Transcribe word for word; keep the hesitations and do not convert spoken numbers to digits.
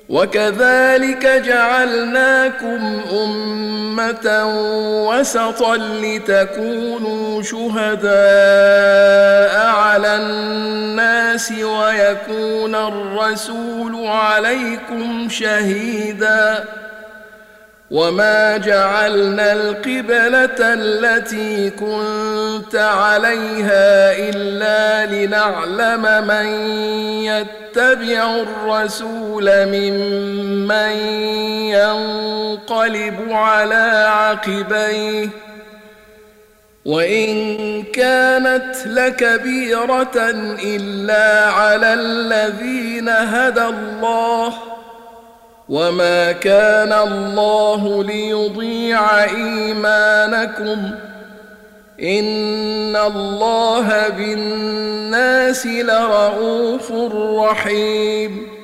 وكذلك جعلناكم أمة وسطا لتكونوا شهداء على الناس ويكون الرسول عليكم شهيدا وما جعلنا القبلة التي كنت عليها إلا لنعلم من يتبع الرسول ممن ينقلب على عقبيه وإن كانت لكبيرة إلا على الذين هدى الله وما كان الله ليضيع إيمانكم إن الله بالناس لرءوف رحيم